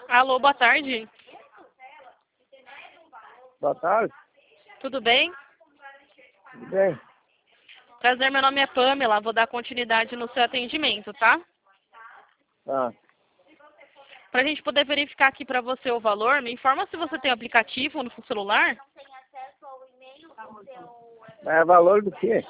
Alô, boa tarde. Boa tarde. Tudo bem? Tudo bem? Prazer, meu nome é Pamela. Vou dar continuidade no seu atendimento, tá? Ah, Pra gente poder verificar aqui pra você o valor, me informa se você tem aplicativo no seu celular. é valor do quê?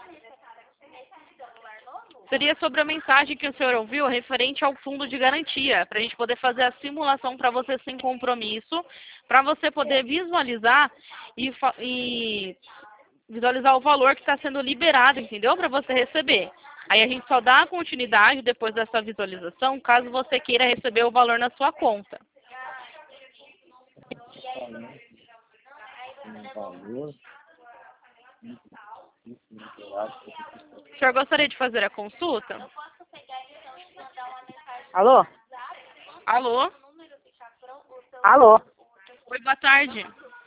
Seria sobre a mensagem que o senhor ouviu referente ao fundo de garantia, para a gente poder fazer a simulação para você sem compromisso, para você poder visualizar e visualizar o valor que está sendo liberado, entendeu? Para você receber. Aí a gente só dá a continuidade depois dessa visualização, caso você queira receber o valor na sua conta. Valor. O senhor gostaria de fazer a consulta? Alô? Alô? Alô? Oi, boa tarde.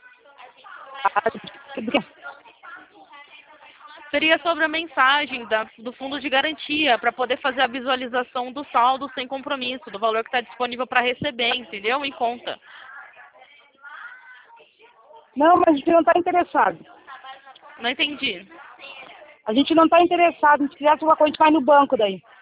Seria sobre a mensagem do fundo de garantia, para poder fazer a visualização do saldo sem compromisso, do valor que está disponível para receber, entendeu? Em conta. Não, mas a gente não está interessado. Não entendi. A gente não está interessado. Se quiser alguma coisa, a gente vai no banco daí.